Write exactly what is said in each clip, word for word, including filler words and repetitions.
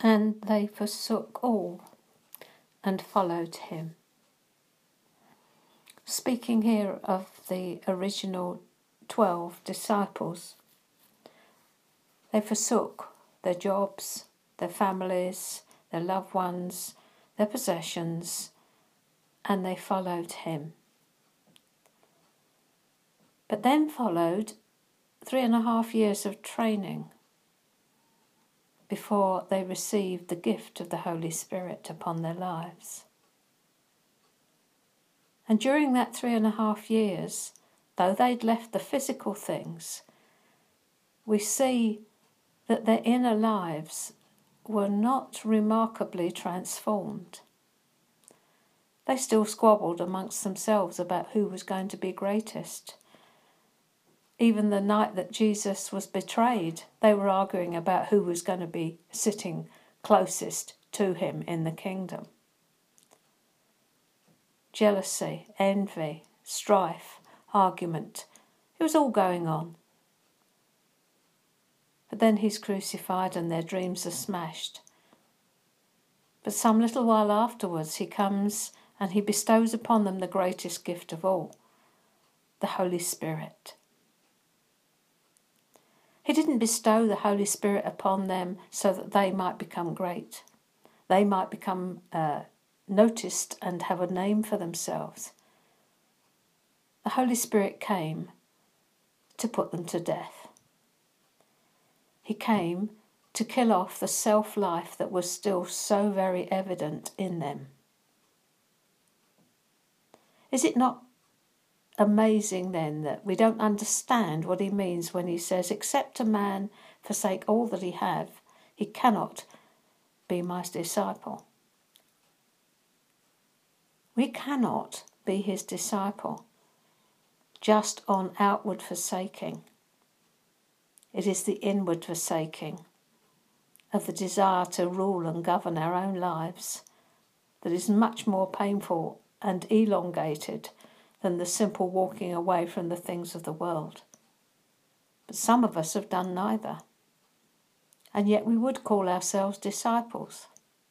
And they forsook all and followed him. Speaking here of the original twelve disciples, they forsook their jobs, their families, their loved ones, their possessions, and they followed him. But then followed three and a half years of training before they received the gift of the Holy Spirit upon their lives. And during that three and a half years, though they'd left the physical things, we see that their inner lives were not remarkably transformed. They still squabbled amongst themselves about who was going to be greatest. Even the night that Jesus was betrayed, they were arguing about who was going to be sitting closest to him in the kingdom. Jealousy, envy, strife, argument, it was all going on. But then he's crucified and their dreams are smashed. But some little while afterwards he comes and he bestows upon them the greatest gift of all, the Holy Spirit. He didn't bestow the Holy Spirit upon them so that they might become great. They might become uh, noticed and have a name for themselves. The Holy Spirit came to put them to death. He came to kill off the self-life that was still so very evident in them. Is it not amazing then that we don't understand what he means when he says, except a man forsake all that he have, he cannot be my disciple? We cannot be his disciple just on outward forsaking. It is the inward forsaking of the desire to rule and govern our own lives that is much more painful and elongated than the simple walking away from the things of the world. But some of us have done neither. And yet we would call ourselves disciples.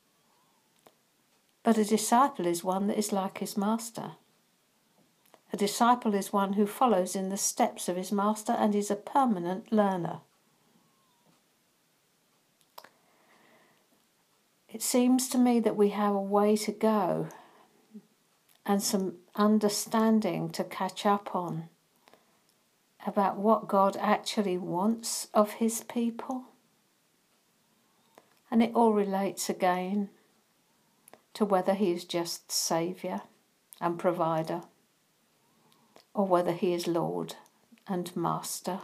But a disciple is one that is like his master. A disciple is one who follows in the steps of his master and is a permanent learner. It seems to me that we have a way to go and some understanding to catch up on about what God actually wants of his people. And it all relates again to whether he is just Saviour and provider, or whether he is Lord and Master.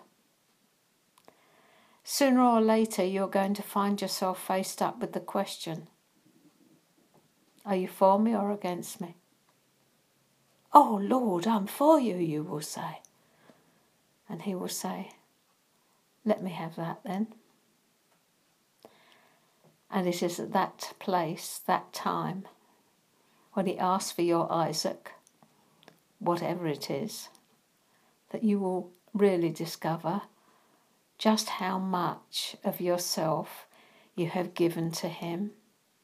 Sooner or later you're going to find yourself faced up with the question, are you for me or against me? Oh Lord, I'm for you, you will say. And he will say, let me have that then. And it is at that place, that time, when he asks for your Isaac, whatever it is, that you will really discover just how much of yourself you have given to him.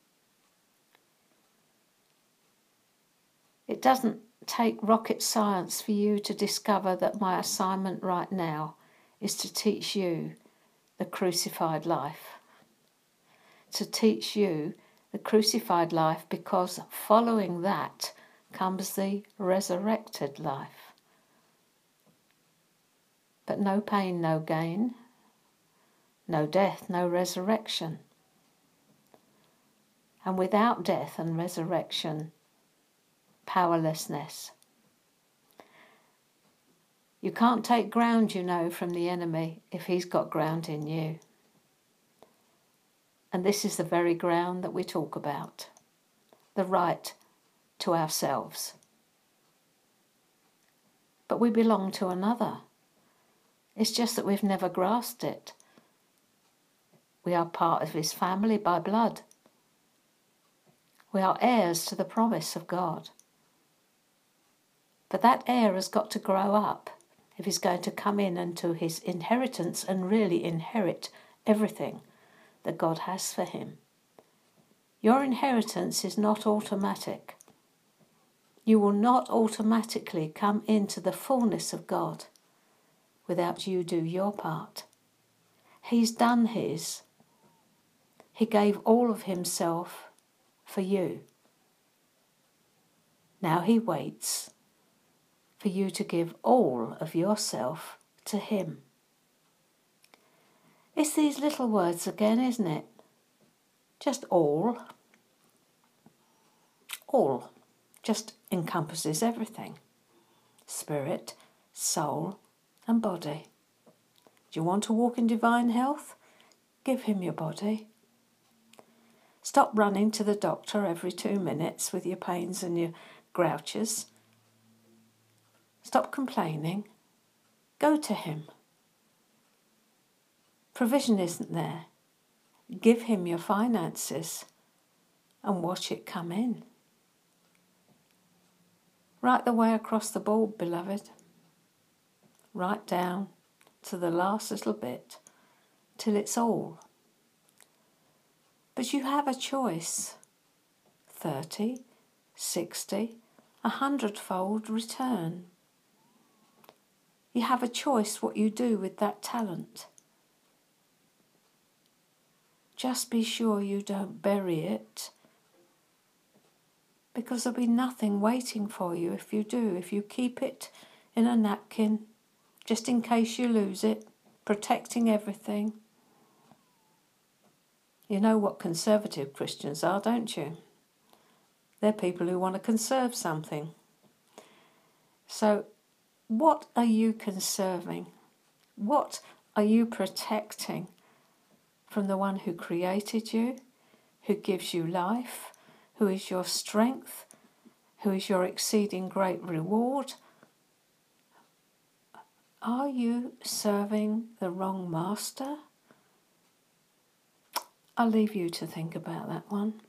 It doesn't take rocket science for you to discover that my assignment right now is to teach you the crucified life. To teach you the crucified life, because following that comes the resurrected life. But no pain, no gain. No death, no resurrection. And without death and resurrection, powerlessness. You can't take ground, you know, from the enemy if he's got ground in you. And this is the very ground that we talk about. The right to ourselves. But we belong to another. It's just that we've never grasped it. We are part of his family by blood. We are heirs to the promise of God. But that heir has got to grow up if he's going to come in into his inheritance and really inherit everything that God has for him. Your inheritance is not automatic. You will not automatically come into the fullness of God without you do your part. He's done his. He gave all of himself for you. Now he waits for you to give all of yourself to him. It's these little words again, isn't it? Just all. All just encompasses everything. Spirit, soul, and body. Do you want to walk in divine health? Give him your body. Stop running to the doctor every two minutes with your pains and your grouches. Stop complaining. Go to him. Provision isn't there. Give him your finances and watch it come in. Right the way across the board, beloved. Right down to the last little bit, till it's all. But you have a choice. Thirty, sixty, a hundredfold return. You have a choice what you do with that talent. Just be sure you don't bury it, because there'll be nothing waiting for you if you do. If you keep it in a napkin, just in case you lose it, protecting everything. You know what conservative Christians are, don't you? They're people who want to conserve something. So, what are you conserving? What are you protecting from the one who created you, who gives you life, who is your strength, who is your exceeding great reward? Are you serving the wrong master? I'll leave you to think about that one.